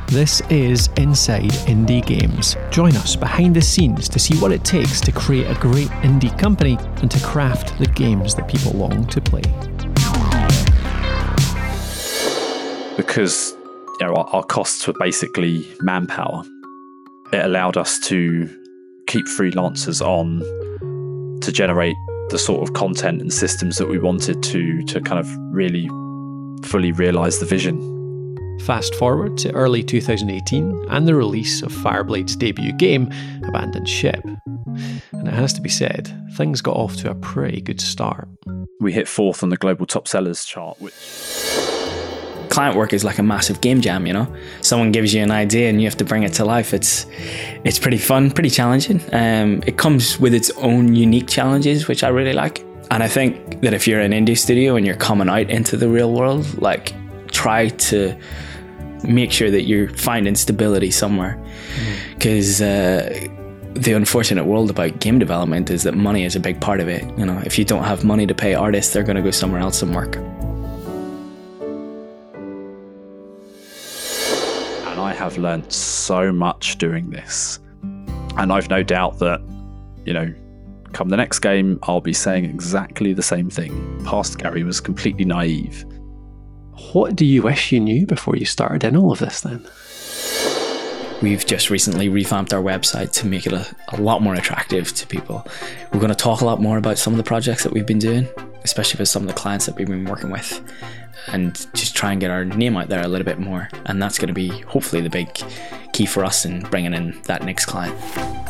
This is Inside Indie Games. Join us behind the scenes to see what it takes to create a great indie company and to craft the games that people long to play. Because our costs were basically manpower, it allowed us to keep freelancers on to generate the sort of content and systems that we wanted to kind of really fully realise the vision. Fast forward to early 2018 and the release of Fireblade's debut game, Abandoned Ship. And it has to be said, things got off to a pretty good start. We hit 4th on the global top sellers chart, which... Client work is like a massive game jam, you know? Someone gives you an idea and you have to bring it to life. It's pretty fun, pretty challenging. It comes with its own unique challenges, which I really like. And I think that if you're an indie studio and you're coming out into the real world, like, try to make sure that you're finding stability somewhere. Because the unfortunate world about game development is that money is a big part of it. You know, if you don't have money to pay artists, they're going to go somewhere else and work. I have learnt so much doing this, and I've no doubt that, come the next game, I'll be saying exactly the same thing. Past Gary was completely naive. What do you wish you knew before you started in all of this then? We've just recently revamped our website to make it a lot more attractive to people. We're going to talk a lot more about some of the projects that we've been doing, especially with some of the clients that we've been working with, and just try and get our name out there a little bit more. And that's going to be hopefully the big key for us in bringing in that next client.